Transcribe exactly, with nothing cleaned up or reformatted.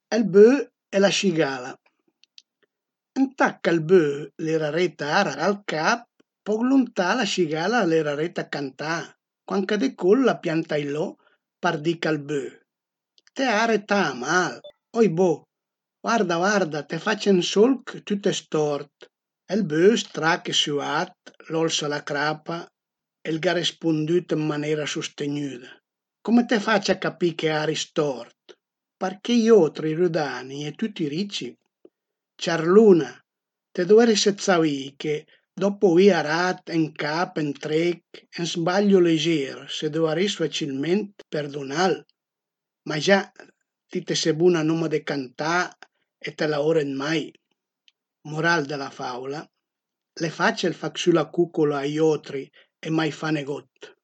El bö e la scigala. Ëntà ch'ël bö l'era reta a arà ël cap, poch luntà la scigala a l'era reta a cantà. Quancadê cul l'à piantailò pardì ch'al bö: "Te are t'â mal, oibò, varda varda te face ën solch tüte stort". El bö, strach e süat, lolse la crapa e gha rispundüt ën manera sustegnüda: "Cume te face a capì che ari stort? Perché i otri rudani e tüti ricci. Ciarluna, te duvrìse savì che dopo avi arat ën cap, ën trech, ën sbaglio leger, se duvrìs facilment perdunal, ma gia ti te ses bun-a numa de cantà e te lauren mai". Mural d'la faula: l'é facil fa süla cucula a i otri e mai fane got.